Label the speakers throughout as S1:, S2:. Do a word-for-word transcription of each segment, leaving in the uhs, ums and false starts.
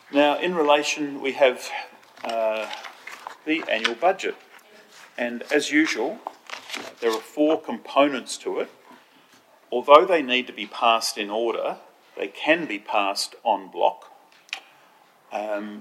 S1: Now, in relation, we have uh, the annual budget. And as usual, there are four components to it. Although they need to be passed in order, they can be passed en bloc. Um,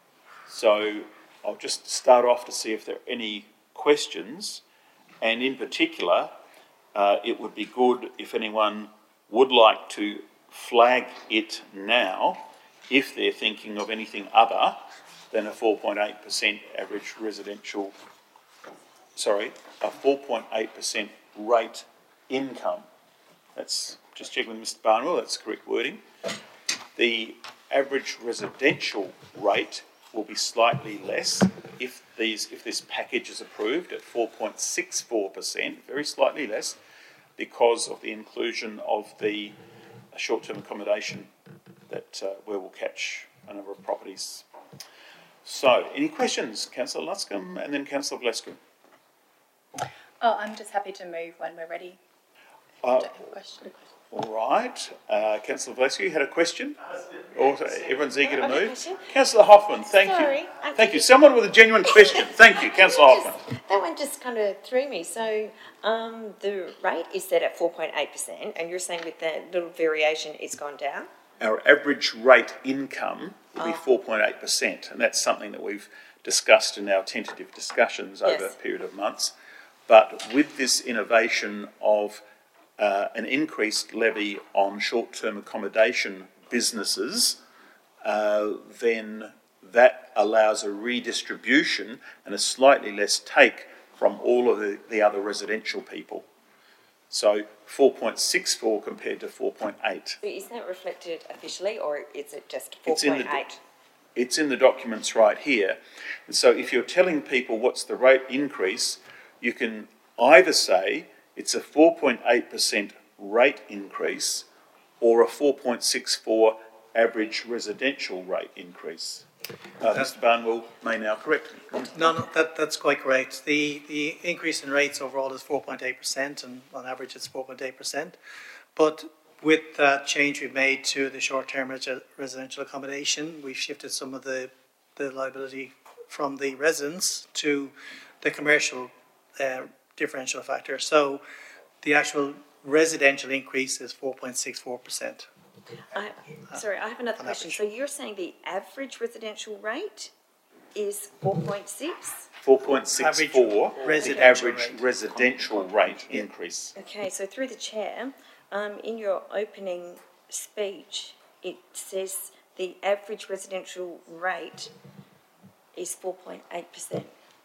S1: so I'll just start off to see if there are any questions. And in particular, uh, it would be good if anyone would like to flag it now if they're thinking of anything other than a four point eight percent average residential, sorry, a four point eight percent rate income. That's, just checking with Mister Barnwell, that's the correct wording. The average residential rate will be slightly less if these if this package is approved at four point six four percent, very slightly less, because of the inclusion of the short-term accommodation that uh, where we'll catch a number of properties. So, any questions, Councillor Luscombe and then Councillor Glasgow?
S2: Oh, I'm just happy to move when we're ready.
S1: Uh,
S2: Don't have a question.
S1: all right. Uh, Councillor Glasgow, you had a question? Also, everyone's eager to
S3: I have a
S1: move.
S3: question.
S1: Councillor Hoffman, thank
S3: Sorry,
S1: you.
S3: I'm
S1: Thank you.
S3: just-
S1: Someone with a genuine question. Thank you, Councillor Hoffman.
S3: Just- That one just kind of threw me. So um, the rate is set at four point eight percent, and you're saying with that little variation it's gone down?
S1: Our average rate income will be
S3: Oh.
S1: four point eight percent, and that's something that we've discussed in our tentative discussions over
S3: Yes.
S1: a period of months. But with this innovation of uh, an increased levy on short-term accommodation businesses, uh, then that allows a redistribution and a slightly less take from all of the, the other residential people. So four point six four compared to four point eight.
S3: Is that reflected officially, or is it just four
S1: It's in
S3: point
S1: the-
S3: eight?
S1: It's in the documents right here. And so if you're telling people what's the rate increase, you can either say it's a four point eight percent rate increase or a four point six four average residential rate increase. Uh, Mister Barnwell may now correct me.
S4: No, no, that, that's quite correct. The, the increase in rates overall is four point eight percent, and on average it's four point eight percent. But with that change we've made to the short-term resi- residential accommodation, we've shifted some of the, the liability from the residents to the commercial uh, differential factor. So the actual residential increase is four point six four percent.
S3: I, sorry, I have another
S4: on
S3: question.
S4: average.
S3: So you're saying the average residential rate is four point six?
S1: four point six four,
S4: Average
S1: the
S4: residential
S1: average
S4: rate.
S1: residential rate increase.
S3: Okay, so through the chair, um, in your opening speech, it says the average residential rate is four point eight percent.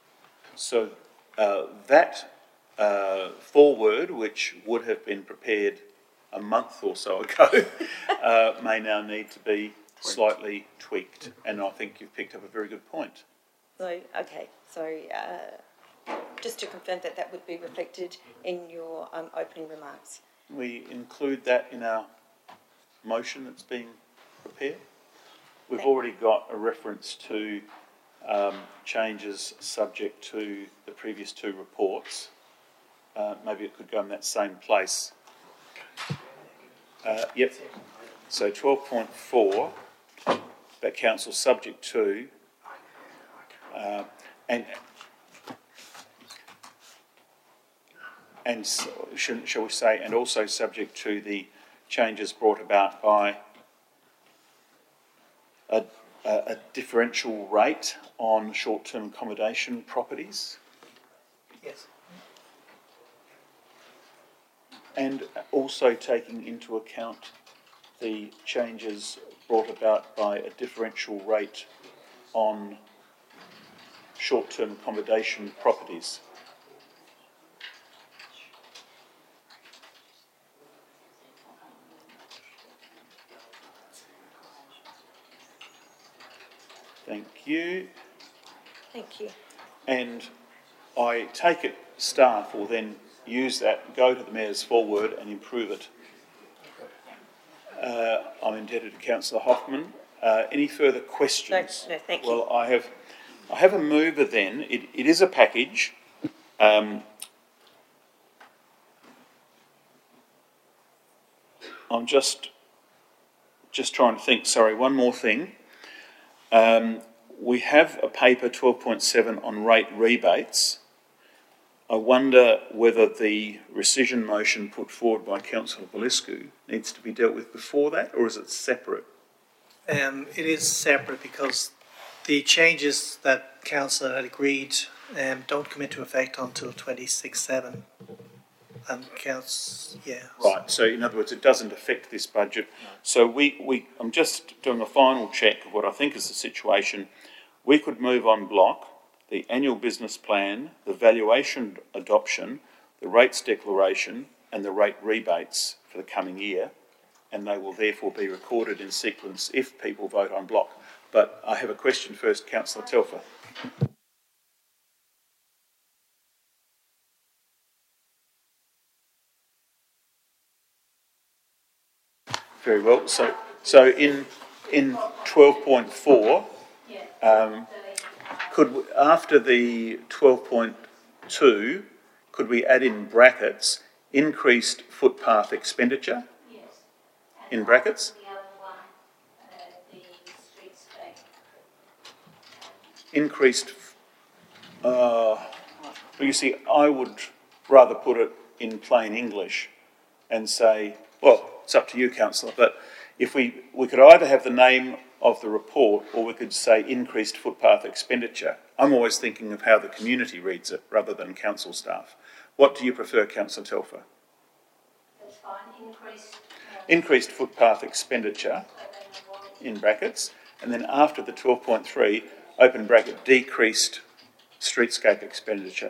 S1: So uh, that uh, foreword, which would have been prepared a month or so ago, uh, may now need to be slightly tweaked. And I think you've picked up a very good point.
S3: So, okay, so uh, just to confirm that that would be reflected in your um, opening remarks.
S1: We include that in our motion that's being prepared. We've
S3: Thank-
S1: already got a reference to um, changes subject to the previous two reports. Uh, maybe it could go in that same place. Uh, yep. So twelve point four, that council subject to, uh, and and s- shall, shall we say, and also subject to the changes brought about by a, a, a differential rate on short-term accommodation properties.
S4: Yes.
S1: And also taking into account the changes brought about by a differential rate on short-term accommodation properties. Thank you.
S3: Thank you.
S1: And I take it staff will then use that, go to the Mayor's foreword and improve it. Uh, I'm indebted to Councillor Hoffman. Uh, any further questions?
S3: No, no, thank you.
S1: Well, I have, I have a mover then. It, it is a package. Um, I'm just, just trying to think. Sorry, one more thing. Um, we have a paper twelve point seven on rate rebates. I wonder whether the rescission motion put forward by Councillor Belescu needs to be dealt with before that, or is it separate?
S4: Um, it is separate because the changes that council had agreed um, don't come into effect until twenty-six seven. And counts, yeah.
S1: Right, so in other words, it doesn't affect this budget. So we, we, I'm just doing a final check of what I think is the situation. We could move on block the annual business plan, the valuation adoption, the rates declaration and the rate rebates for the coming year, and they will therefore be recorded in sequence if people vote on block. But I have a question first, Councillor Telfer. Very well. So, so in in twelve point four, um, could we, after the twelve point two, could we add in brackets increased footpath expenditure?
S5: Yes.
S1: In brackets.
S5: The other one, uh, the streetscape.
S1: Increased. Uh, well, you see, I would rather put it in plain English and say, well, it's up to you, Councillor, but if we, we could either have the name of the report or we could say increased footpath expenditure. I'm always thinking of how the community reads it rather than council staff. What do you prefer, Councillor Telfer?
S5: That's fine, increased. Uh,
S1: Increased footpath expenditure, in brackets, and then after the twelve point three, open bracket, decreased streetscape expenditure.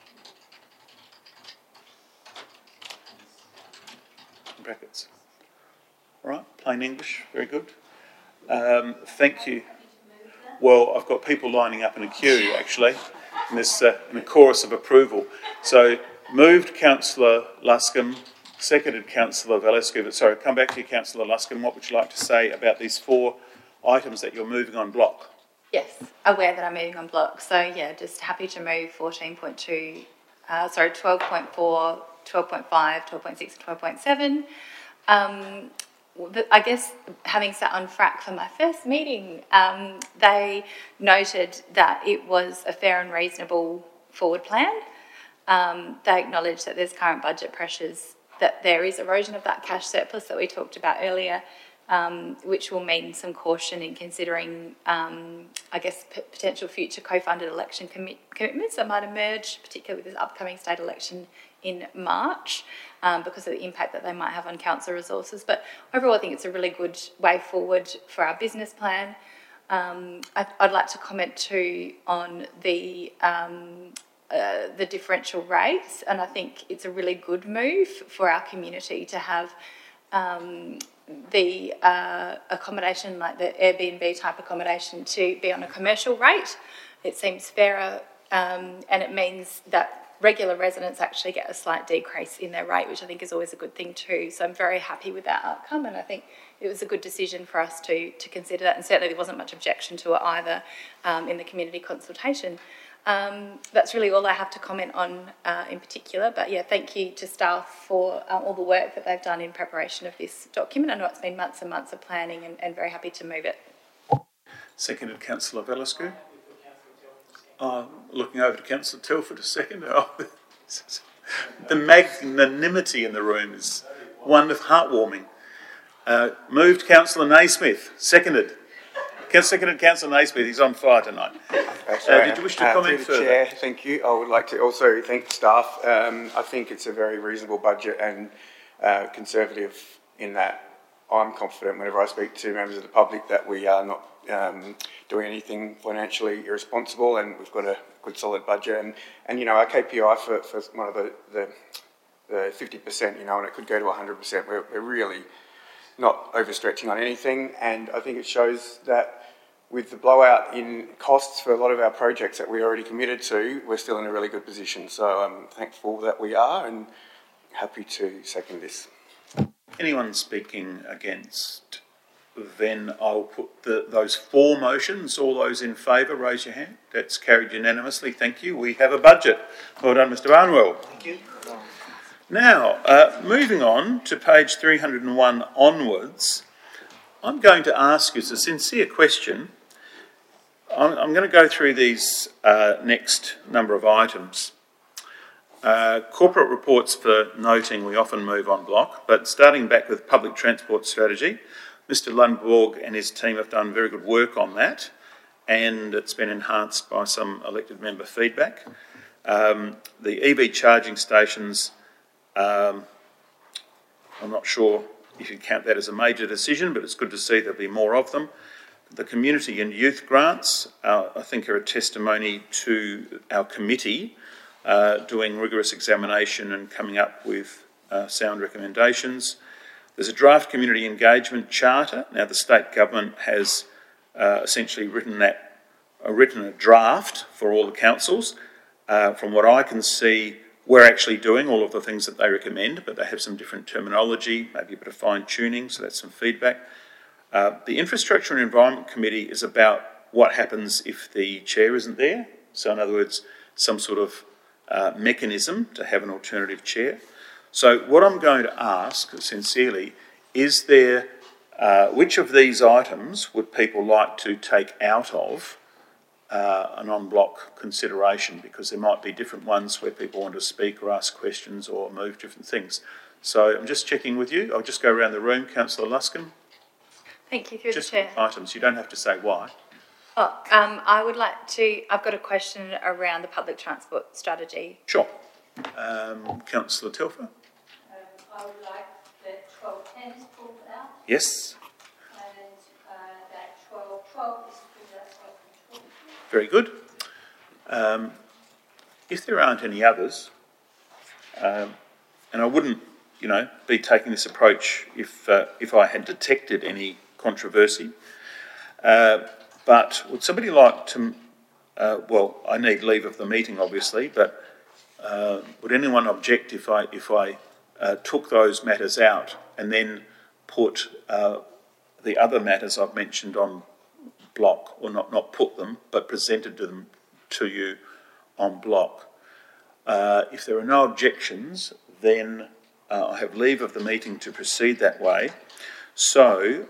S1: In brackets. All right, plain English, very good. Um, thank you. Well, I've got people lining up in a queue, actually, in this uh, in a chorus of approval. So, moved Councillor Luscombe, seconded Councillor Valescu. But sorry, come back to you, Councillor Luscombe. What would you like to say about these four items that you're moving on block?
S2: Yes, aware that I'm moving on block. So yeah, just happy to move fourteen point two, uh, sorry, twelve point four, twelve point five, twelve point six and twelve point seven. Um, I guess having sat on F R A C for my first meeting, um, they noted that it was a fair and reasonable forward plan. Um, they acknowledged that there's current budget pressures, that there is erosion of that cash surplus that we talked about earlier, um, which will mean some caution in considering, um, I guess, p- potential future co-funded election commi- commitments that might emerge, particularly with this upcoming state election in March, um, because of the impact that they might have on council resources. But overall, I think it's a really good way forward for our business plan. Um, I, I'd like to comment too on the um, uh, the differential rates, and I think it's a really good move for our community to have um, the uh, accommodation, like the Airbnb type accommodation, to be on a commercial rate. It seems fairer, um, and it means that regular residents actually get a slight decrease in their rate, which I think is always a good thing too. So I'm very happy with that outcome, and I think it was a good decision for us to to consider that, and certainly there wasn't much objection to it either um, in the community consultation. Um, that's really all I have to comment on uh, in particular, but yeah, thank you to staff for um, all the work that they've done in preparation of this document. I know it's been months and months of planning, and, and very happy to move it.
S1: Seconded Councillor Valescu. Uh, looking over to Councillor Telford a second. Oh, the magnanimity in the room is wonderful, heartwarming. Uh, moved Councillor Naismith. Seconded. Seconded Councillor Naismith. He's on fire tonight. Uh, did you wish to
S6: uh,
S1: comment
S6: through the
S1: further?
S6: Chair, thank you. I would like to also thank staff. Um, I think it's a very reasonable budget and uh, conservative in that I'm confident whenever I speak to members of the public that we are not um, doing anything financially irresponsible, and we've got a good solid budget. And, and you know, our K P I for, for one of the, the, the fifty percent, you know, and it could go to one hundred percent, we're, we're really not overstretching on anything. And I think it shows that with the blowout in costs for a lot of our projects that we already committed to, we're still in a really good position. So I'm thankful that we are, and happy to second this.
S1: Anyone speaking against? Then I'll put the, those four motions. All those in favour, raise your hand. That's carried unanimously. Thank you. We have a budget. Well done, Mr Barnwell.
S4: Thank you.
S1: Now, uh, moving on to page three hundred and one onwards, I'm going to ask you, it's a sincere question, I'm, I'm going to go through these uh, next number of items. Uh, corporate reports for noting, we often move on block, but starting back with public transport strategy, Mr Lundborg and his team have done very good work on that, and it's been enhanced by some elected member feedback. Um, the E V charging stations, um, I'm not sure if you count that as a major decision, but it's good to see there'll be more of them. The community and youth grants, uh, I think, are a testimony to our committee uh, doing rigorous examination and coming up with uh, sound recommendations. There's a draft community engagement charter. Now, the state government has uh, essentially written that, uh, written a draft for all the councils. Uh, from what I can see, we're actually doing all of the things that they recommend, but they have some different terminology, maybe a bit of fine-tuning, so that's some feedback. Uh, the Infrastructure and Environment Committee is about what happens if the chair isn't there. So, in other words, some sort of uh, mechanism to have an alternative chair. So, what I'm going to ask, sincerely, is there, uh, which of these items would people like to take out of uh, an en bloc consideration? Because there might be different ones where people want to speak or ask questions or move different things. So, I'm just checking with you. I'll just go around the room. Councillor Luskin.
S2: Thank you, through
S1: Just
S2: the chair.
S1: items, you don't have to say why.
S2: Oh, um, I would like to, I've got a question around the public transport strategy.
S1: Sure. Um, Councillor Telfer?
S5: Um, I would like that twelve ten is pulled out
S1: Yes.
S5: and uh, that twelve twelve is pulled out. So I can talk.
S1: Very good. Um, if there aren't any others, um, and I wouldn't, you know, be taking this approach if uh, if I had detected any controversy, uh, but would somebody like to, uh, well, I need leave of the meeting obviously, but uh, would anyone object if I, if I uh, took those matters out and then put uh, the other matters I've mentioned on block, or not, not put them, but presented to them to you on block? Uh, if there are no objections, then uh, I have leave of the meeting to proceed that way. So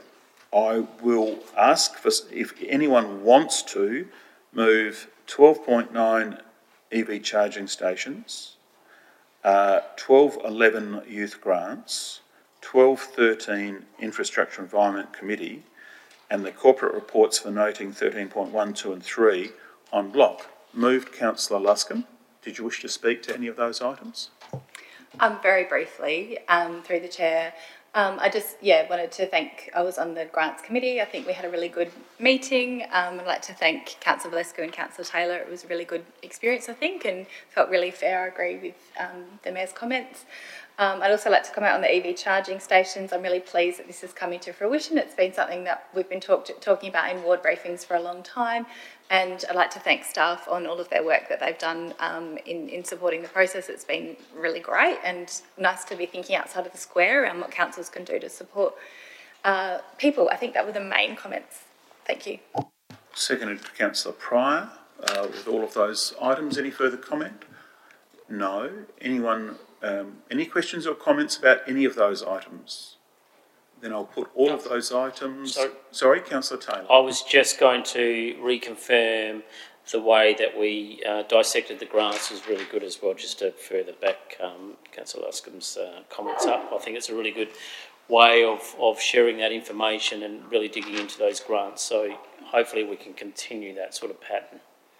S1: I will ask for, if anyone wants to, move twelve point nine E V charging stations, uh, twelve eleven youth grants, twelve thirteen Infrastructure Environment Committee, and the corporate reports for noting thirteen point one, two and three on block. Moved, Councillor Luskin. Did you wish to speak to any of those items?
S2: Um, very briefly, um, through the chair, um, I just, yeah, wanted to thank, I was on the grants committee. I think we had a really good meeting. Um, I'd like to thank Councillor Valescu and Councillor Taylor. It was a really good experience, I think, and felt really fair. I agree with um, the Mayor's comments. Um, I'd also like to comment on the E V charging stations. I'm really pleased that this is coming to fruition. It's been something that we've been talk talking about in ward briefings for a long time, and I'd like to thank staff on all of their work that they've done um, in, in supporting the process. It's been really great and nice to be thinking outside of the square and what councils can do to support uh, people. I think that were the main comments. Thank you.
S1: Seconded to Councillor Pryor. Uh, with all of those items, any further comment? No. Anyone? Um, any questions or comments about any of those items? Then I'll put all of those items...
S7: Sorry,
S1: Sorry Councillor Taylor.
S7: I was just going to reconfirm the way that we uh, dissected the grants is really good as well, just to further back um, Councillor Luskin's uh, comments up. I think it's a really good way of, of sharing that information and really digging into those grants. So hopefully we can continue that sort of pattern.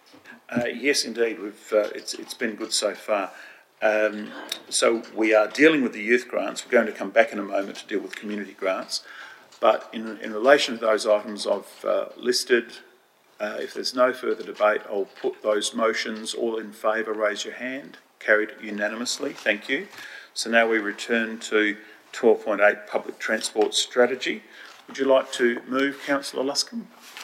S1: Uh, yes, indeed. We've uh, it's it's been good so far. Um, so we are dealing with the youth grants. We're going to come back in a moment to deal with community grants. But in, in relation to those items I've uh, listed, uh, if there's no further debate, I'll put those motions. All in favour, raise your hand. Carried unanimously. Thank you. So now we return to twelve point eight Public Transport Strategy. Would you like to move, Councillor Luskin?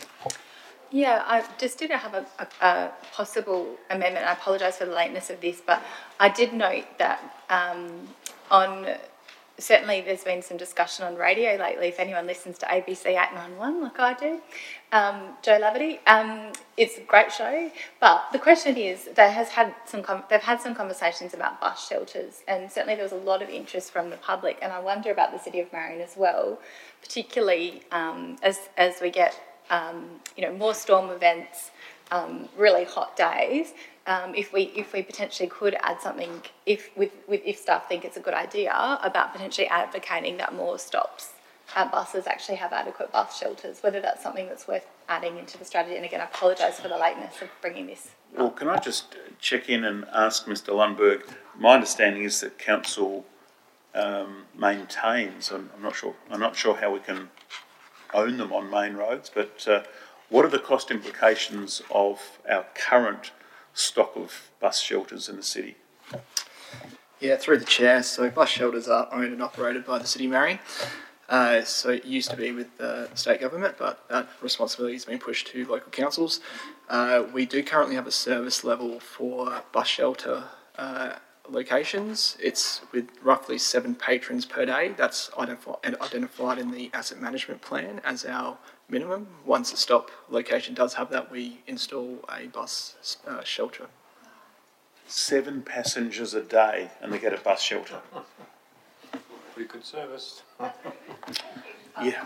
S2: Yeah, I just did have a, a, a possible amendment. I apologise for the lateness of this, but I did note that um, on, certainly there's been some discussion on radio lately, if anyone listens to A B C eight ninety-one like I do, um, Joe Laverty, um, it's a great show, but the question is, there has had some they've had some conversations about bus shelters, and certainly there was a lot of interest from the public, and I wonder about the City of Marion as well, particularly um, as, as we get um, you know, more storm events, um, really hot days. Um, if we if we potentially could add something, if with, with if staff think it's a good idea, about potentially advocating that more stops at buses actually have adequate bus shelters, whether that's something that's worth adding into the strategy. And again, I apologise for the lateness of bringing this.
S1: Well, can I just check in and ask Mister Lundberg? My understanding is that council um, maintains. I'm, I'm not sure. I'm not sure how we can own them on main roads, but uh, what are the cost implications of our current stock of bus shelters in the city?
S8: Yeah, through the chair. So bus shelters are owned and operated by the City of Marion. Uh, so it used to be with the state government, but that responsibility has been pushed to local councils. Uh, we do currently have a service level for bus shelter uh, locations. It's with roughly seven patrons per day. That's identif- identified in the asset management plan as our minimum. Once a stop location does have that, we install a bus uh, shelter.
S1: Seven passengers a day and they get a bus shelter.
S9: Pretty good service.
S1: Yeah.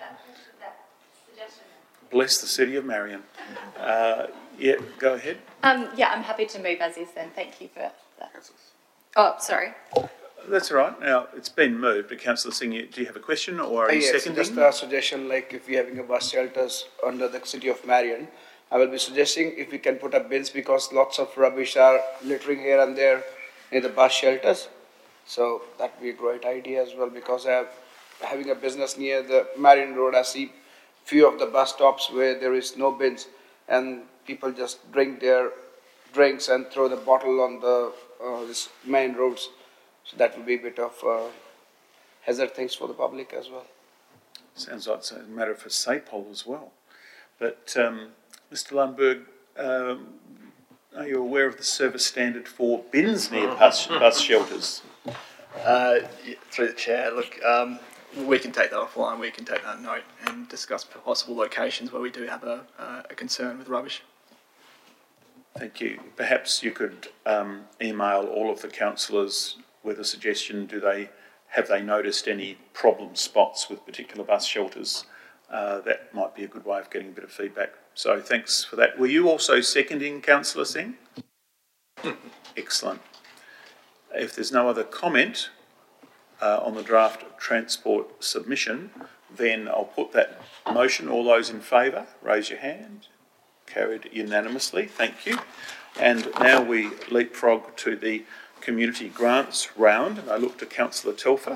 S1: Bless the City of Marion. Uh, yeah, go ahead.
S2: Um, yeah, I'm happy to move as is then. Thank you for that. Oh, sorry.
S1: That's all right. Now, it's been moved, but Councillor Singh, do you have a question or are
S10: Uh,
S1: you
S10: yes,
S1: seconding?
S10: just a suggestion, like if we're having a bus shelters under the City of Marion, I will be suggesting if we can put up bins, because lots of rubbish are littering here and there near the bus shelters. So that would be a great idea as well, because I have, having a business near the Marion Road, I see few of the bus stops where there is no bins and people just drink their drinks and throw the bottle on the uh, this main roads. So that would be a bit of uh, hazard things for the public as well.
S1: Sounds like it's a matter for SAPOL as well. But um, Mister Lundberg, um, are you aware of the service standard for bins near bus, bus shelters?
S8: Uh, yeah, through the chair, look, um, we can take that offline. We can take that note and discuss possible locations where we do have a, uh, a concern with rubbish.
S1: Thank you. Perhaps you could um, email all of the councillors with a suggestion. Do they have they noticed any problem spots with particular bus shelters? Uh, that might be a good way of getting a bit of feedback. So thanks for that. Were you also seconding, Councillor Singh? Excellent. If there's no other comment uh, on the draft transport submission, then I'll put that motion. All those in favour, raise your hand. Carried unanimously. Thank you. And now we leapfrog to the community grants round, and I look to Councillor Telfer.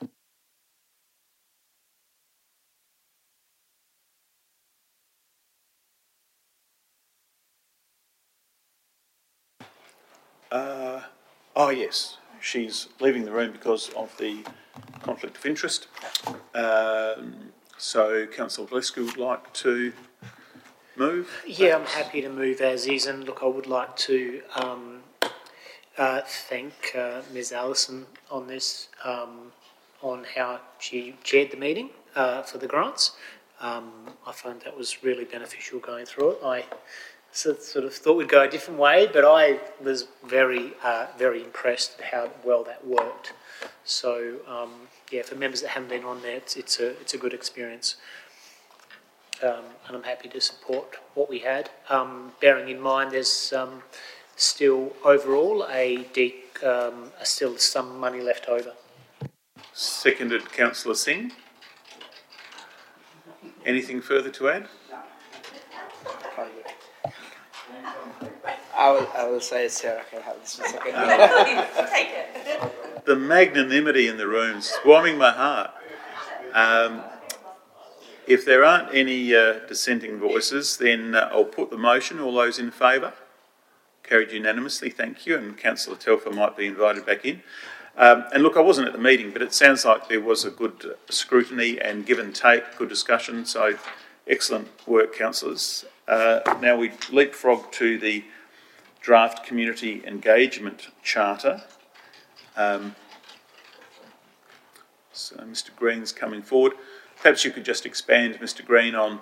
S1: Uh, oh yes, she's leaving the room because of the conflict of interest. Um, so Councillor Valescu would like to move?
S11: Yeah, I'm happy to move as is, and look, I would like to um, uh, thank uh, Miz Allison on this, um, on how she chaired the meeting uh, for the grants. Um, I found that was really beneficial going through it. I sort of thought we'd go a different way, but I was very, uh, very impressed at how well that worked. So, um, yeah, for members that haven't been on there, it's, it's a it's a good experience. Um, and I'm happy to support what we had, um, bearing in mind there's um, still overall a deep, um, still some money left over.
S1: Seconded, Councillor Singh. Anything further to add?
S10: I will, I will say Sarah can have this for a second.
S2: Take it.
S1: The magnanimity in the room is warming my heart. Um, if there aren't any uh, dissenting voices, then uh, I'll put the motion. All those in favour? Carried unanimously, thank you. And Councillor Telfer might be invited back in. Um, and look, I wasn't at the meeting, but it sounds like there was a good scrutiny and give and take, good discussion. So excellent work, councillors. Uh, now we leapfrog to the draft community engagement charter. Um, so Mister Green's coming forward. Perhaps you could just expand, Mister Green, on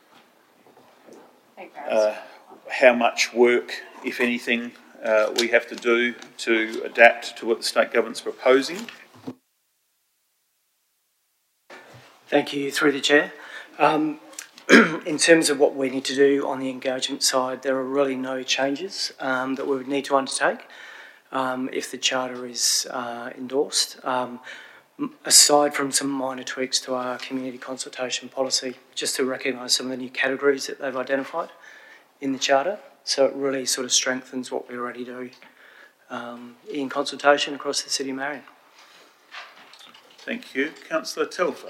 S1: uh, how much work, if anything, uh, we have to do to adapt to what the state government's proposing.
S12: Thank you, through the chair. Um,
S11: in terms of what we need to do on the engagement side, there are really no changes um, that we would need to undertake um, if the charter is uh, endorsed, um, aside from some minor tweaks to our community consultation policy, just to recognise some of the new categories that they've identified in the charter. So it really sort of strengthens what we already do um, in consultation across the City of Marion.
S1: Thank you. Councillor Telfer.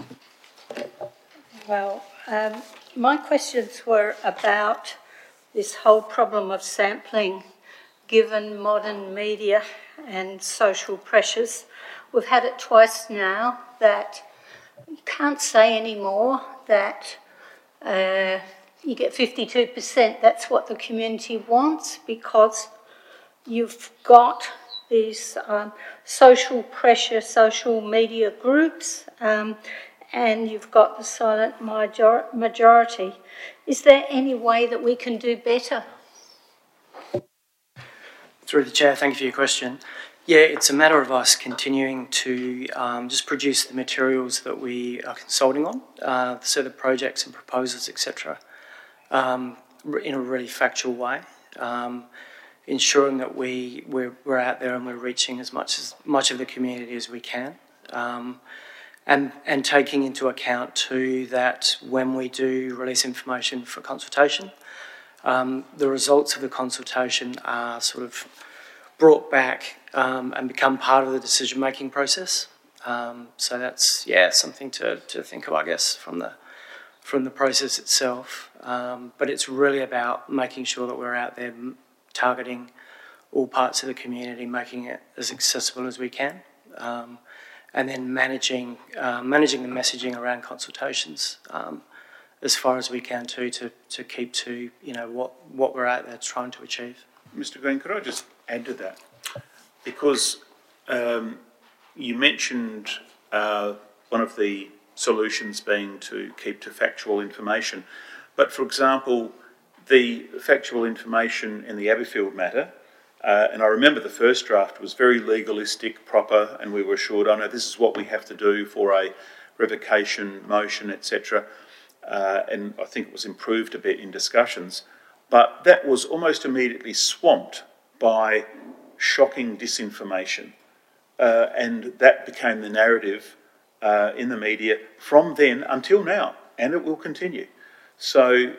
S5: Well, um, my questions were about this whole problem of sampling, given modern media and social pressures. We've had it twice now that you can't say anymore that uh, you get fifty-two percent. That's what the community wants, because you've got these um, social pressure, social media groups, um, and you've got the silent major majority. Is there any way that we can do better?
S11: Through the Chair, thank you for your question. Yeah, it's a matter of us continuing to um, just produce the materials that we are consulting on, uh, so the projects and proposals, et cetera, um, in a really factual way, um, ensuring that we we're, we're out there and we're reaching as much as much of the community as we can, um, and and taking into account too that when we do release information for consultation, um, the results of the consultation are sort of brought back um, and become part of the decision-making process. Um, so that's, yeah, something to, to think of, I guess, from the from the process itself. Um, but it's really about making sure that we're out there targeting all parts of the community, making it as accessible as we can, um, and then managing uh, managing the messaging around consultations um, as far as we can too, to to keep to you know what what we're out there trying to achieve.
S1: Mister Green, could I just add to that? Because um, you mentioned uh, one of the solutions being to keep to factual information. But for example, the factual information in the Abbeyfield matter, uh, and I remember the first draft was very legalistic, proper, and we were assured, oh no, this is what we have to do for a revocation motion, et cetera. Uh, and I think it was improved a bit in discussions. But that was almost immediately swamped by shocking disinformation. Uh, and that became the narrative uh, in the media from then until now, and it will continue. So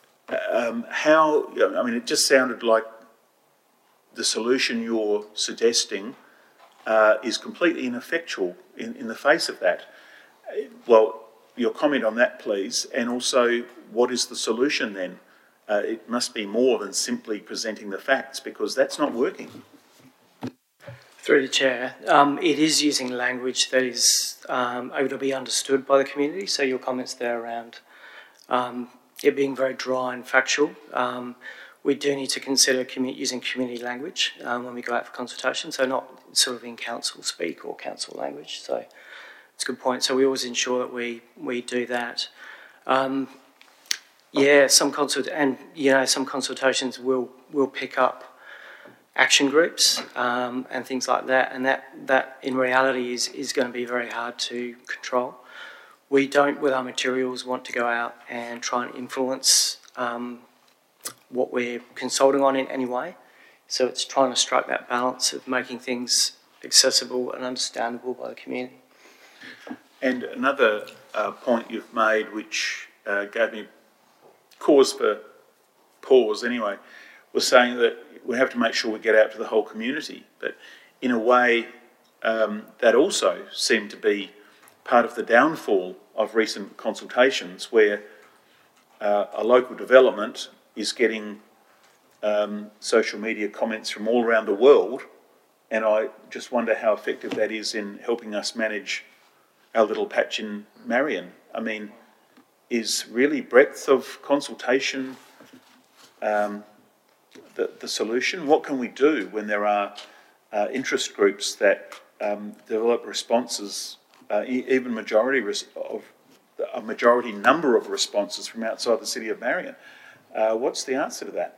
S1: um, how, I mean, it just sounded like the solution you're suggesting uh, is completely ineffectual in, in the face of that. Well, your comment on that, please, and also what is the solution then? Uh, it must be more than simply presenting the facts, because that's not working.
S11: Through the Chair, um, it is using language that is um, able to be understood by the community. So your comments there around um, it being very dry and factual, um, we do need to consider commu- using community language um, when we go out for consultation, so not sort of in council speak or council language. So it's a good point. So we always ensure that we, we do that. Um, yeah, some consult and you know some consultations will will pick up action groups um, and things like that, and that, that in reality is, is going to be very hard to control. We don't, with our materials, want to go out and try and influence um, what we're consulting on in any way. So it's trying to strike that balance of making things accessible and understandable by the community.
S1: And another uh, point you've made, which uh, gave me cause for pause anyway, was saying that we have to make sure we get out to the whole community. But in a way, um, that also seemed to be part of the downfall of recent consultations, where uh, a local development is getting um, social media comments from all around the world, and I just wonder how effective that is in helping us manage our little patch in Marion. I mean, is really breadth of consultation um, The, the solution? What can we do when there are uh, interest groups that um, develop responses, uh, e- even majority res- of a majority number of responses from outside the City of Marion? Uh, what's the answer to that?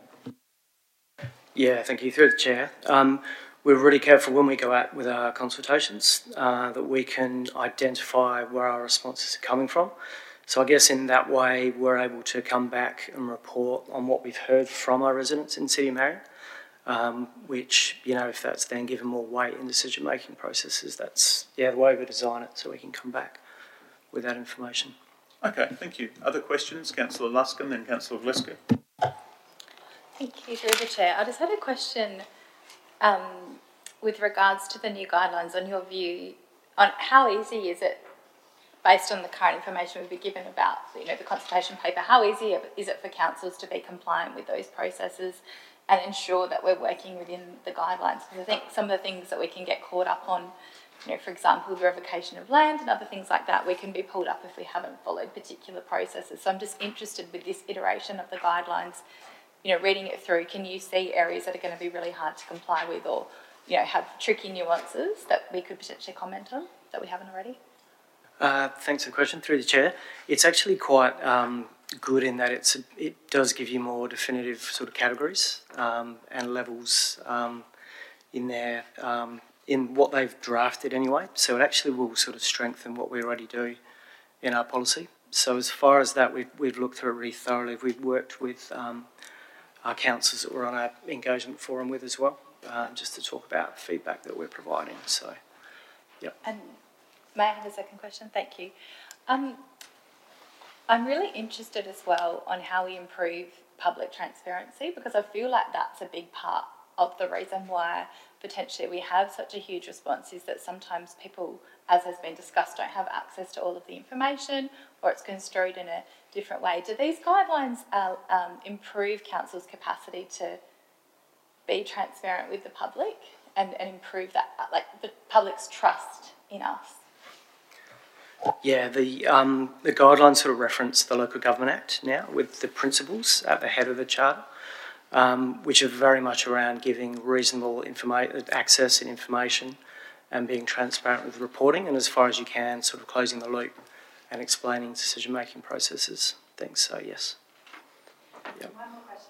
S11: Yeah, thank you. Through the Chair, um, we're really careful when we go out with our consultations uh, that we can identify where our responses are coming from, So I guess in that way, we're able to come back and report on what we've heard from our residents in City of Marion, um, which, you know, if that's then given more weight in decision-making processes, that's, yeah, the way we design it, so we can come back with that information.
S1: Okay, thank you. Other questions? Councillor Luskin, then Councillor Vleska.
S2: Thank you, through the chair. I just had a question um, with regards to the new guidelines, on your view on how easy is it, based on the current information we've been given about, you know, the consultation paper, how easy is it for councils to be compliant with those processes and ensure that we're working within the guidelines? Because I think some of the things that we can get caught up on, you know, for example, the revocation of land and other things like that, we can be pulled up if we haven't followed particular processes. So I'm just interested with this iteration of the guidelines, you know, reading it through, can you see areas that are going to be really hard to comply with, or, you know, have tricky nuances that we could potentially comment on that we haven't already?
S11: Uh, thanks for the question, through the chair. It's actually quite um, good in that it's it does give you more definitive sort of categories um, and levels um, in there, um, in what they've drafted anyway. So it actually will sort of strengthen what we already do in our policy. So as far as that, we've, we've looked through it really thoroughly. We've worked with um, our councillors that we're on our engagement forum with as well, um, just to talk about feedback that we're providing. So, yep.
S2: And may I have a second question? Thank you. Um, I'm really interested as well on how we improve public transparency, because I feel like that's a big part of the reason why potentially we have such a huge response, is that sometimes people, as has been discussed, don't have access to all of the information, or it's construed in a different way. Do these guidelines uh, um, improve council's capacity to be transparent with the public and, and improve that, like the public's trust in us?
S11: Yeah, the um, the guidelines sort of reference the Local Government Act now, with the principles at the head of the charter, um, which are very much around giving reasonable informa- access and information and being transparent with reporting, and as far as you can, sort of closing the loop and explaining decision-making processes. Things so, yes. Yep.
S2: One more question.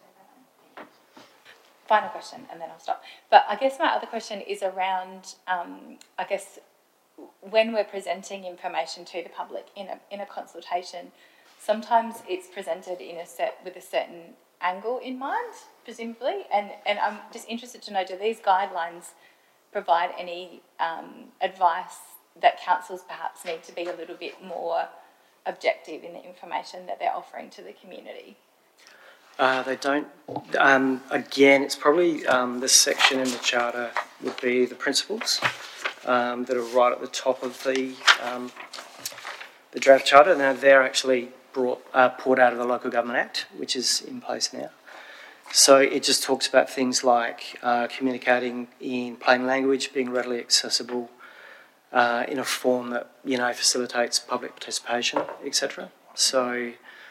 S2: Final question, and then I'll stop. But I guess my other question is around, um, I guess, when we're presenting information to the public in a in a consultation, sometimes it's presented in a set with a certain angle in mind, presumably. And and I'm just interested to know, do these guidelines provide any um, advice that councils perhaps need to be a little bit more objective in the information that they're offering to the community?
S11: Uh, they don't. Um, again, it's probably um, the section in the charter would be the principles um, that are right at the top of the um, the draft charter. Now they're actually brought uh, poured out of the Local Government Act, which is in place now. So it just talks about things like uh, communicating in plain language, being readily accessible, uh, in a form that, you know, facilitates public participation, et cetera. So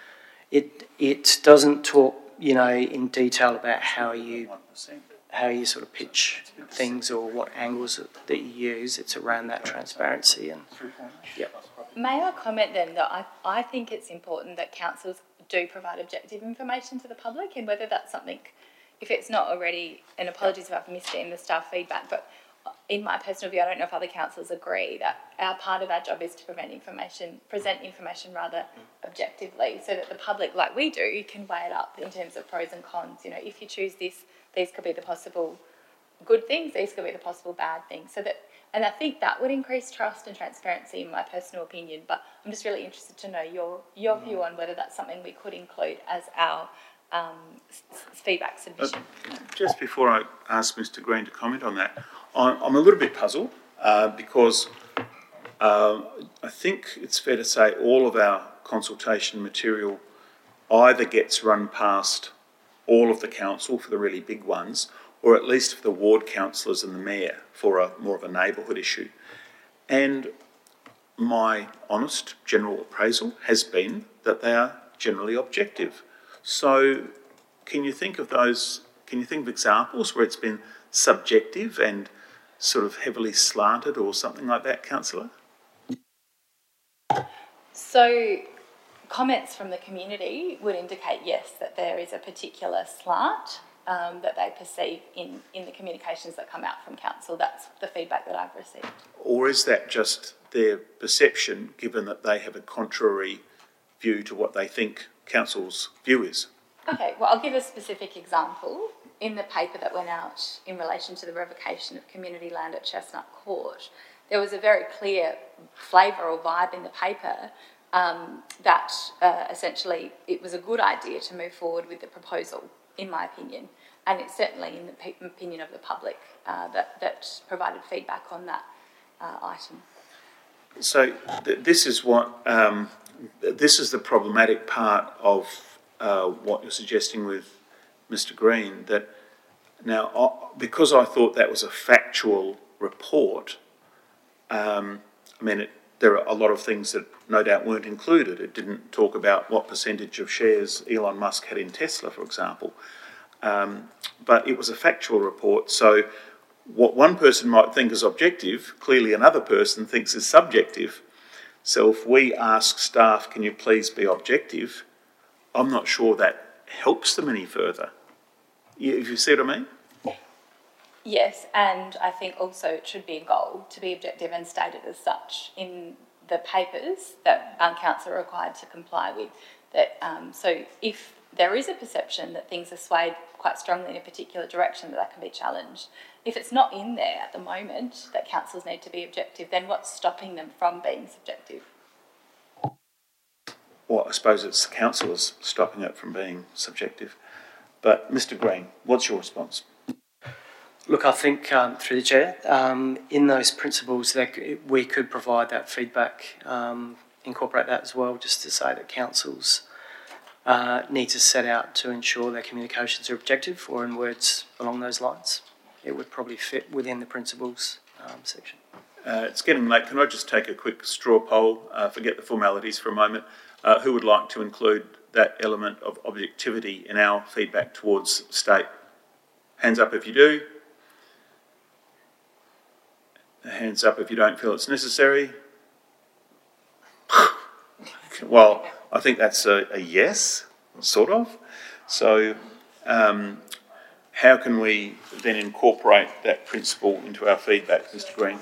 S11: it it doesn't talk, you know, in detail about how you how you sort of pitch things or what angles that you use. It's around that transparency and yeah.
S2: May I comment then that I, I think it's important that councils do provide objective information to the public, and whether that's something, if it's not already, and apologies if I've missed it in the staff feedback, but in my personal view, I don't know if other councils agree, that our part of our job is to prevent information, present information rather objectively, so that the public, like we do, can weigh it up in terms of pros and cons. You know, if you choose this, these could be the possible good things, these could be the possible bad things. So that, and I think that would increase trust and transparency, in my personal opinion. But I'm just really interested to know your your view on whether that's something we could include as our um, feedback submission.
S1: Uh, just before I ask Mister Green to comment on that, I'm, I'm a little bit puzzled uh, because uh, I think it's fair to say all of our consultation material either gets run past all of the council for the really big ones, or at least for the ward councillors and the mayor for a more of a neighbourhood issue. And my honest general appraisal has been that they are generally objective. So can you think of those, can you think of examples where it's been subjective and sort of heavily slanted or something like that, councillor?
S2: So comments from the community would indicate, yes, that there is a particular slant um, that they perceive in, in the communications that come out from council. That's the feedback that I've received.
S1: Or is that just their perception, given that they have a contrary view to what they think council's view is.
S2: Okay, well, I'll give a specific example. In the paper that went out in relation to the revocation of community land at Chestnut Court, there was a very clear flavour or vibe in the paper um, that uh, essentially it was a good idea to move forward with the proposal, in my opinion, and it's certainly in the pe- opinion of the public uh, that, that provided feedback on that uh, item.
S1: So th- this is what um, this is the problematic part of uh, what you're suggesting with Mister Green. That now, uh, because I thought that was a factual report, um, I mean, it, there are a lot of things that no doubt weren't included. It didn't talk about what percentage of shares Elon Musk had in Tesla, for example. Um, but it was a factual report, so what one person might think is objective, clearly another person thinks is subjective. So if we ask staff, can you please be objective, I'm not sure that helps them any further. You, you see what I mean?
S2: Yes, and I think also it should be a goal to be objective and stated as such in the papers that um, council are required to comply with. That um, so if there is a perception that things are swayed quite strongly in a particular direction, that that can be challenged. If it's not in there at the moment that councils need to be objective, then what's stopping them from being subjective?
S1: Well, I suppose it's the councillors stopping it from being subjective. But Mister Green, what's your response?
S11: Look, I think um, through the chair, um, in those principles that we could provide that feedback, um, incorporate that as well, just to say that councils uh, need to set out to ensure their communications are objective, or in words along those lines. It would probably fit within the principles um, section.
S1: Uh, it's getting late. Can I just take a quick straw poll, uh, forget the formalities for a moment? Uh, who would like to include that element of objectivity in our feedback towards state? Hands up if you do. Hands up if you don't feel it's necessary. Well, I think that's a, a yes, sort of. So um, how can we then incorporate that principle into our feedback, Mister Green?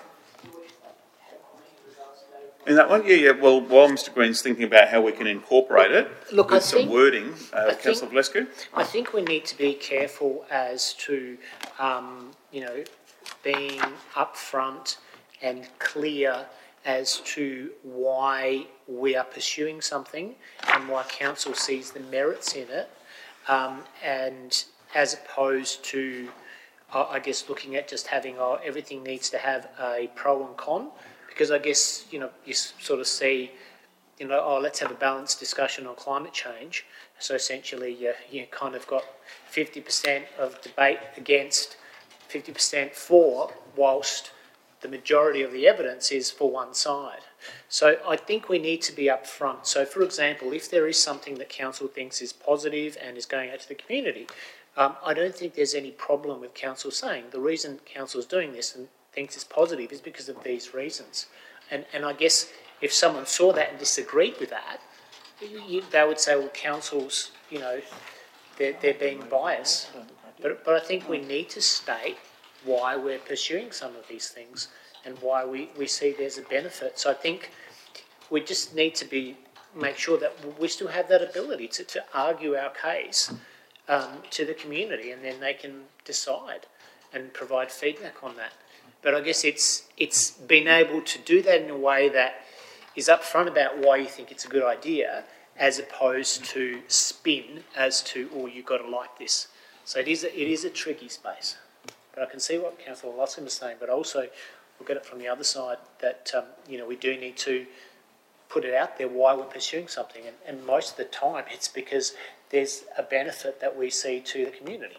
S1: In that one? Yeah, yeah. Well, while Mister Green's thinking about how we can incorporate it,
S11: Look,
S1: with
S11: I
S1: some
S11: think,
S1: wording, uh,
S11: I
S1: Councillor Valescu?
S11: I think we need to be careful as to, um, you know, being upfront and clear as to why we are pursuing something and why council sees the merits in it, um, and as opposed to, uh, I guess, looking at just having, oh, everything needs to have a pro and con, because I guess, you know, you sort of see, you know, oh, let's have a balanced discussion on climate change. So essentially you, you kind of got fifty percent of debate against, fifty percent for, whilst the majority of the evidence is for one side. So I think we need to be upfront. So, for example, if there is something that council thinks is positive and is going out to the community, um, I don't think there's any problem with council saying the reason council is doing this and thinks it's positive is because of these reasons. And and I guess if someone saw that and disagreed with that, you, they would say, well, councils, you know, they're, they're being biased. But but I think we need to state why we're pursuing some of these things and why we, we see there's a benefit. So I think we just need to be make sure that we still have that ability to, to argue our case um, to the community, and then they can decide and provide feedback on that. But I guess it's it's being able to do that in a way that is upfront about why you think it's a good idea, as opposed to spin as to, oh, you've got to like this. So it is a, it is a tricky space. But I can see what Councillor Luscombe is saying, but also look at it from the other side that, um, you know, we do need to put it out there why we're pursuing something. And, and most of the time it's because there's a benefit that we see to the community.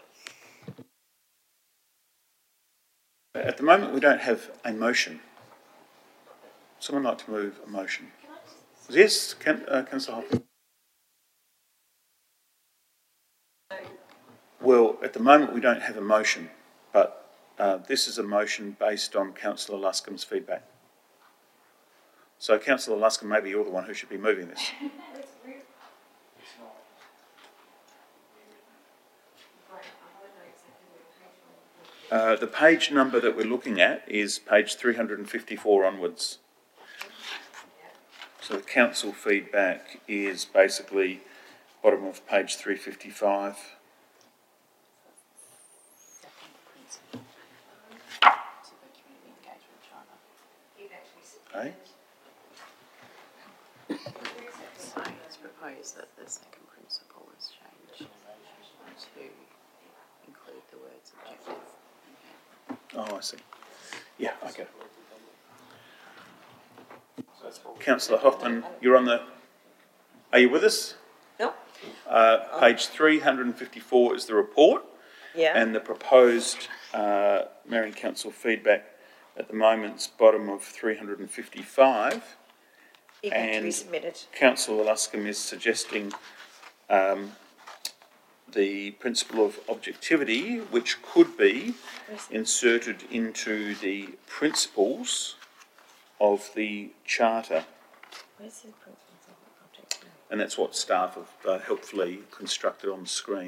S1: At the moment, we don't have a motion. Someone like to move a motion? Yes, can, uh, Councillor Hoffman. Well, at the moment, we don't have a motion, but uh, this is a motion based on Councillor Luscombe's feedback. So, Councillor Luscombe, maybe you're the one who should be moving this. Uh, the page number that we're looking at is page three hundred fifty-four onwards. So the council feedback is basically bottom of page three fifty-five. Eh?
S12: So it's proposed that the second principle is changed to include the words objective.
S1: Oh, I see. Yeah, okay. Councillor Hoffman, you're on the... Are you with us?
S3: No.
S1: Uh, page three fifty-four is the report.
S3: Yeah.
S1: And the proposed uh, Marion Council feedback at the moment's bottom of three fifty-five.
S3: Eager to be
S1: And
S3: submitted.
S1: Councillor Luscombe is suggesting um, the principle of objectivity, which could be inserted into the principles of the charter.
S3: Where's the principles of objectivity?
S1: And that's what staff have uh, helpfully constructed on the screen.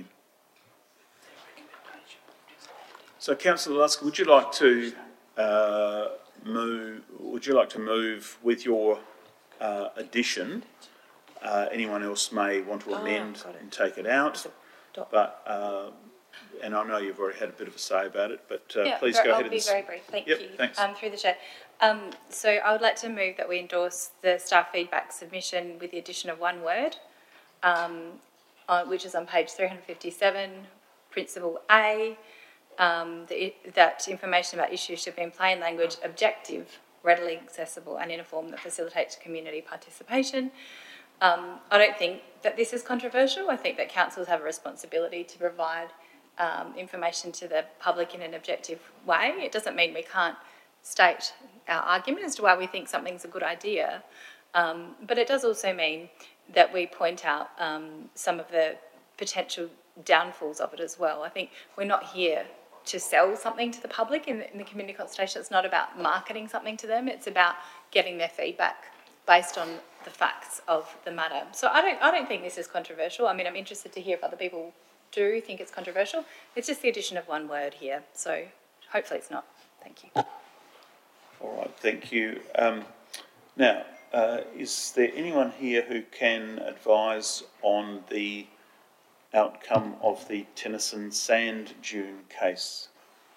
S1: So, Councillor Luscombe, would you like to uh, move? Would you like to move with your uh, addition? Uh, anyone else may want to amend
S3: got it.
S1: and take it out,
S3: Dot.
S1: but uh, and I know you've already had a bit of a say about it. But uh,
S2: Yeah,
S1: please
S2: very-
S1: go
S2: I'll
S1: ahead
S2: be
S1: and
S2: very brief. Thank
S1: Yep,
S2: you.
S1: thanks.
S2: Um, through the chair. Um, so I would like to move that we endorse the staff feedback submission with the addition of one word, um, on, which is on page three fifty-seven, principle A, um, the, that information about issues should be in plain language, objective, readily accessible and in a form that facilitates community participation. Um, I don't think that this is controversial. I think that councils have a responsibility to provide um, information to the public in an objective way. It doesn't mean we can't state our argument as to why we think something's a good idea, um, but it does also mean that we point out um, some of the potential downfalls of it as well. I think we're not here to sell something to the public in the, in the community consultation. It's not about marketing something to them. It's about getting their feedback based on the facts of the matter. So I don't, I don't think this is controversial. I mean, I'm interested to hear if other people do think it's controversial. It's just the addition of one word here. So hopefully it's not. Thank you.
S1: All right, thank you. Um, now, uh, is there anyone here who can advise on the outcome of the Tennyson sand dune case?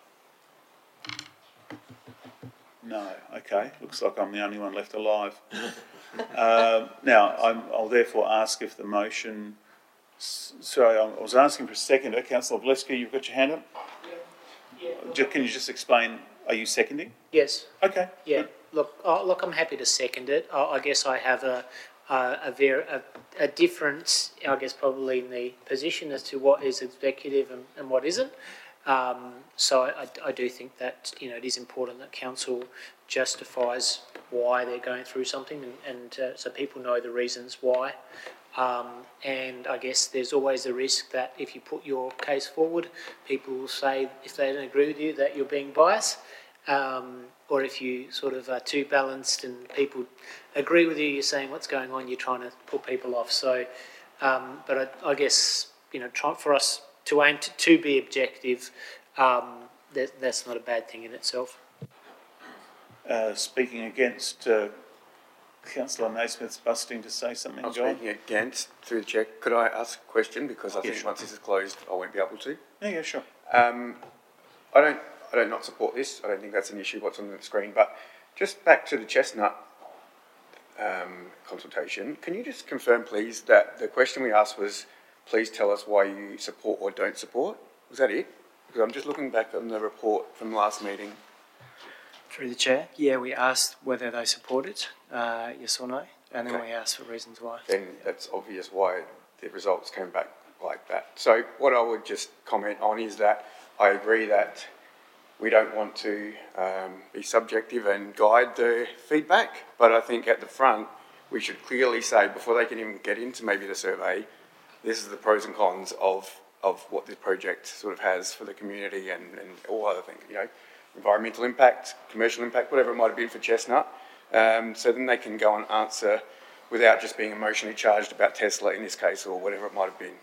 S1: No, okay. Looks like I'm the only one left alive. uh, now, I'm, I'll therefore ask if the motion... Sorry, I was asking for a seconder. Councillor Vleska, you've got your hand up?
S11: Yeah.
S1: Ju- Can you just explain, are you seconding?
S11: Yes.
S1: Okay.
S11: Yeah. Look, uh, look, I'm happy to second it. Uh, I guess I have a a, a, ver- a a difference, I guess, probably in the position as to what is executive and, and what isn't. Um, so I, I do think that, you know, it is important that council justifies why they're going through something, and, and uh, so people know the reasons why. Um, and I guess there's always the risk that if you put your case forward, people will say, if they don't agree with you, that you're being biased. Um, or if you sort of are too balanced and people agree with you, you're saying what's going on, you're trying to put people off. So, um, but I, I guess, you know, try, for us to aim to, to be objective, um, that, that's not a bad thing in itself.
S1: Uh, speaking against, uh, Councillor Naismith's busting to say something.
S6: I'm
S1: John?
S6: speaking against, through the chair. Could I ask a question? Because I
S1: Yeah,
S6: think
S1: sure.
S6: once this is closed, I won't be able to.
S1: Yeah, yeah, sure.
S6: Um, I don't, I don't not support this. I don't think that's an issue, what's on the screen. But just back to the Chestnut um, consultation, can you just confirm, please, that the question we asked was, please tell us why you support or don't support? Was that it? Because I'm just looking back on the report from the last meeting.
S13: Through the chair, yeah, we asked whether they support it, uh, yes or no, and then
S6: Okay.
S13: we asked for reasons why.
S6: Then that's obvious why the results came back like that. So what I would just comment on is that I agree that we don't want to um, be subjective and guide the feedback, but I think at the front we should clearly say, before they can even get into maybe the survey, this is the pros and cons of, of what this project sort of has for the community and, and all other things, you know, environmental impact, commercial impact, whatever it might have been for Chestnut. Um, so then they can go and answer without just being emotionally charged about Tesla in this case or whatever it might have been.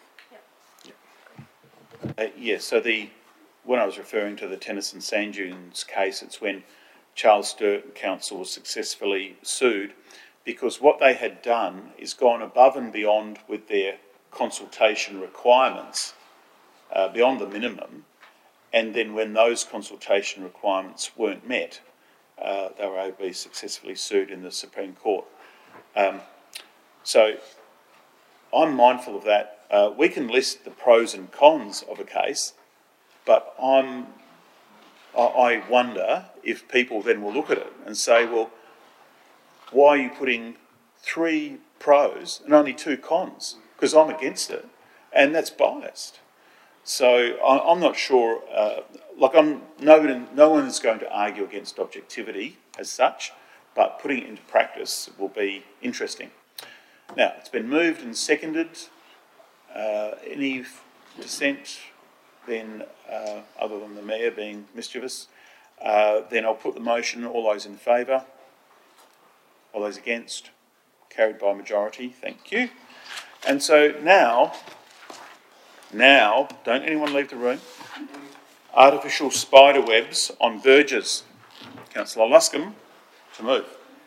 S1: Uh, yeah, so the when I was referring to the Tennyson Sand Dunes case, it's when Charles Sturt Council was successfully sued because what they had done is gone above and beyond with their consultation requirements, uh, beyond the minimum, and then when those consultation requirements weren't met, uh, they were able to be successfully sued in the Supreme Court. Um, so I'm mindful of that. Uh, we can list the pros and cons of a case, but I'm, I wonder if people then will look at it and say, well, why are you putting three pros and only two cons? Because I'm against it, and that's biased. So I'm not sure, uh, like I'm, no one, no one is going to argue against objectivity as such, but putting it into practice will be interesting. Now, it's been moved and seconded. Uh, any dissent then, uh, other than the Mayor being mischievous, uh, then I'll put the motion. All those in favour? All those against? Carried by majority. Thank you. And so now, now, don't anyone leave the room. Artificial spider webs on verges. Councillor Luscombe, to move.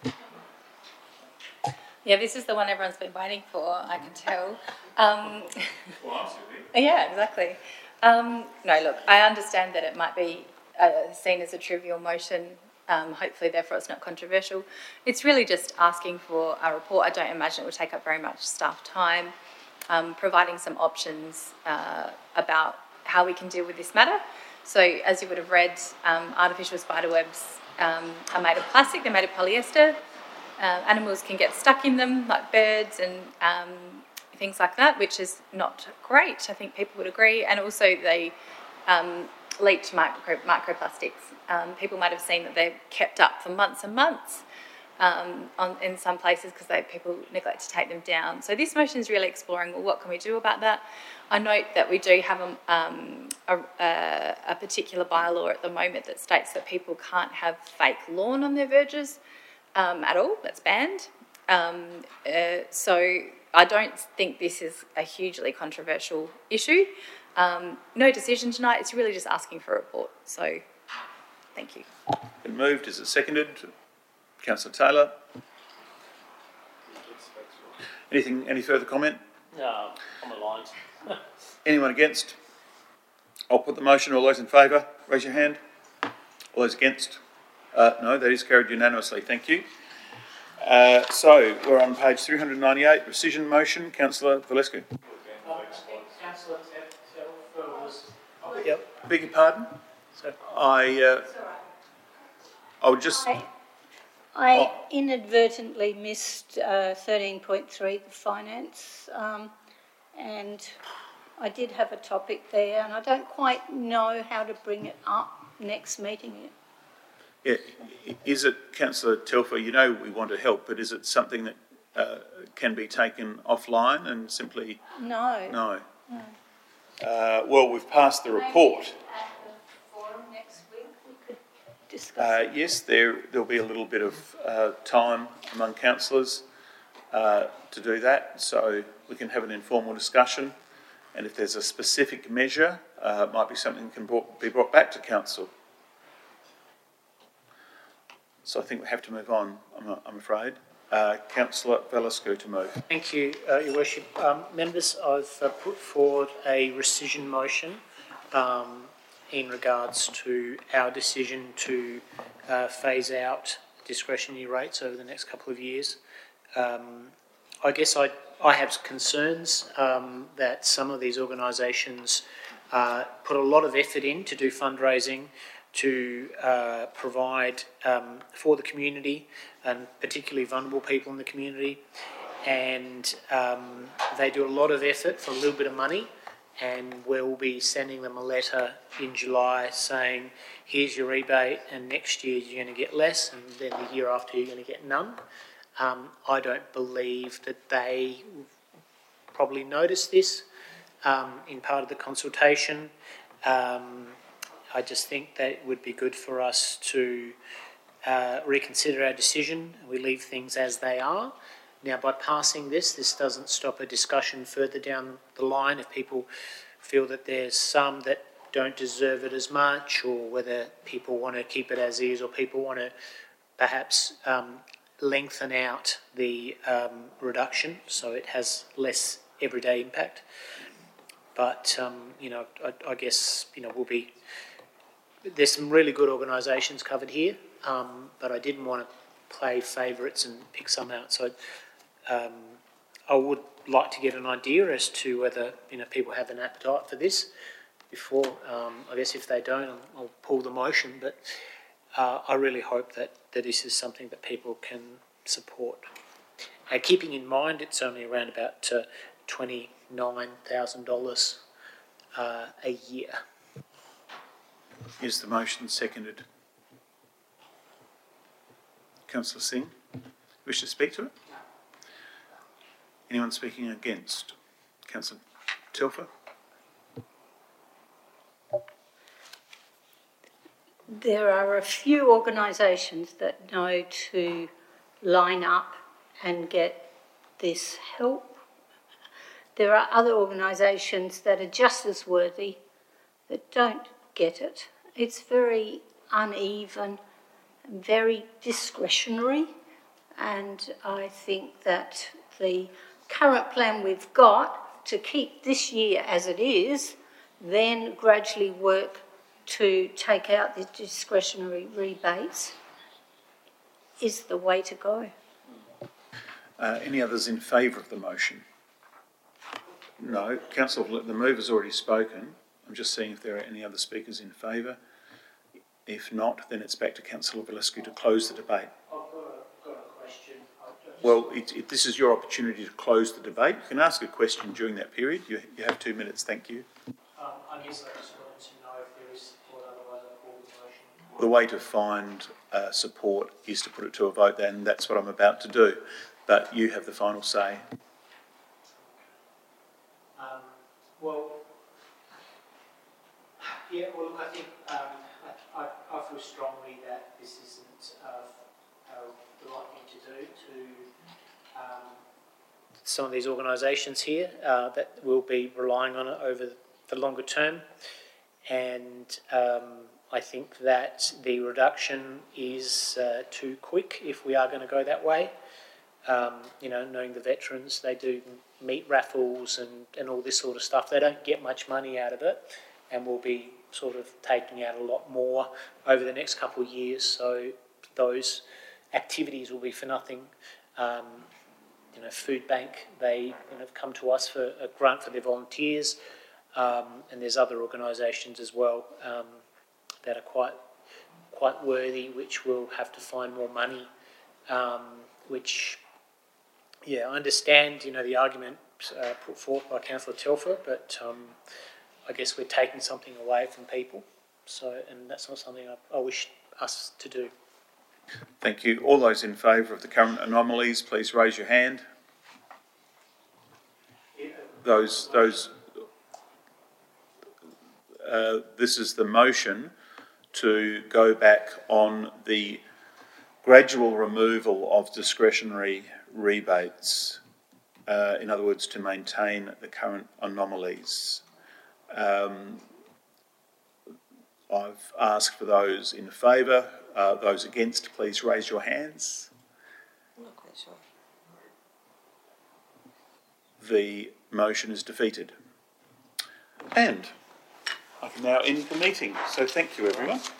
S2: Yeah, this is the one everyone's been waiting for, I can tell. Um, yeah, exactly. Um, no, look, I understand that it might be uh, seen as a trivial motion. Um, hopefully, therefore, it's not controversial. It's really just asking for a report. I don't imagine it will take up very much staff time. Um, providing some options uh, about how we can deal with this matter. So, as you would have read, um, artificial spider webs um, are made of plastic. They're made of polyester. Uh, animals can get stuck in them, like birds and um, things like that, which is not great. I think people would agree. And also, they um, leak to micro, microplastics. Um, people might have seen that they're kept up for months and months um, on, in some places because people neglect to take them down. So this motion is really exploring, well, what can we do about that? I note that we do have a, um, a, a, a particular bylaw at the moment that states that people can't have fake lawn on their verges um, at all. That's banned. Um, uh, so I don't think this is a hugely controversial issue. Um, no decision tonight. It's really just asking for a report. So thank you.
S1: Been moved. Is it seconded? Councillor Taylor. Anything? Any further comment?
S7: No, I'm aligned.
S1: Anyone against? I'll put the motion. All those in favour, raise your hand. All those against? Uh, no, that is carried unanimously. Thank you. Uh, so we're on page three hundred ninety-eight. Rescission motion. Councillor Valescu.
S11: Councillor Telfer was.
S1: Yep. Beg your pardon. So I. Uh, I would just.
S5: I, I inadvertently missed uh, thirteen point three, the finance, um, and I did have a topic there, and I don't quite know how to bring it up next meeting.
S1: Yeah, is it, Councillor Telfer, you know we want to help, but is it something that uh, can be taken offline and simply...
S5: No.
S1: No.
S5: no.
S1: Uh, well, we've passed the report. Uh, yes, there there'll be a little bit of uh, time among councillors uh, to do that, so we can have an informal discussion. And if there's a specific measure, uh, it might be something that can brought, be brought back to council. So I think we have to move on. I'm, I'm afraid. Uh, Councillor Valescu to move.
S11: Thank you, uh, Your Worship. Um, members, I've uh, put forward a rescission motion. Um, in regards to our decision to uh, phase out discretionary rates over the next couple of years. Um, I guess I, I have concerns um, that some of these organisations uh, put a lot of effort in to do fundraising, to uh, provide um, for the community and particularly vulnerable people in the community, and um, they do a lot of effort for a little bit of money. And we'll be sending them a letter in July saying, here's your rebate, and next year you're going to get less, and then the year after you're going to get none. Um, I don't believe that they probably noticed this um, in part of the consultation. Um, I just think that it would be good for us to uh, reconsider our decision. We leave things as they are. Now, by passing this, this doesn't stop a discussion further down the line if people feel that there's some that don't deserve it as much, or whether people want to keep it as is, or people want to perhaps um, lengthen out the um, reduction so it has less everyday impact. But, um, you know, I, I guess, you know, we'll be... There's some really good organisations covered here, um, but I didn't want to play favourites and pick some out. So um, I would like to get an idea as to whether, you know, people have an appetite for this before. Um, I guess if they don't, I'll, I'll pull the motion. But uh, I really hope that, that this is something that people can support. Uh, keeping in mind it's only around about uh, twenty-nine thousand dollars uh, a year.
S1: Is the motion seconded? Councillor Singh, wish to speak to it? Anyone speaking against? Councillor Telfer?
S5: There are a few organisations that know to line up and get this help. There are other organisations that are just as worthy that don't get it. It's very uneven, very discretionary, and I think that the current plan we've got to keep this year as it is, then gradually work to take out the discretionary rebates is the way to go.
S1: Uh, any others in favour of the motion? No. Councillor, the mover's already spoken. I'm just seeing if there are any other speakers in favour. If not, then it's back to Councillor Valescu to close the debate.
S11: I've got a, got a question.
S1: Well, it, it, this is your opportunity to close the debate. You can ask a question during that period. You, you have two minutes. Thank you.
S11: Um, I guess I just wanted to know if there is support, otherwise I call the motion.
S1: The way to find uh, support is to put it to a vote, and that's what I'm about to do. But you have the final say.
S11: Um, well, yeah, well, look, I think um, I, I, I feel strongly that this isn't uh, uh, the right thing to do to um, some of these organisations here uh, that will be relying on it over the longer term. And um, I think that the reduction is uh, too quick if we are going to go that way. Um, you know, knowing the veterans, they do meat raffles and, and all this sort of stuff. They don't get much money out of it, and will be sort of taking out a lot more over the next couple of years. So those activities will be for nothing. Um, you know, Food Bank, they you know, have come to us for a grant for their volunteers, um, and there's other organisations as well um, that are quite quite worthy, which will have to find more money, um, which. Yeah, I understand, you know, the argument uh, put forth by Councillor Telfer, but um, I guess we're taking something away from people. So, and that's not something I, I wish us to do.
S1: Thank you. All those in favour of the current anomalies, please raise your hand. Those, those. Uh, this is the motion to go back on the gradual removal of discretionary rebates, uh, in other words, to maintain the current anomalies. Um, I've asked for those in favour. Uh, those against, please raise your hands.
S3: I'm not quite sure.
S1: The motion is defeated. And I can now end the meeting. So thank you, everyone.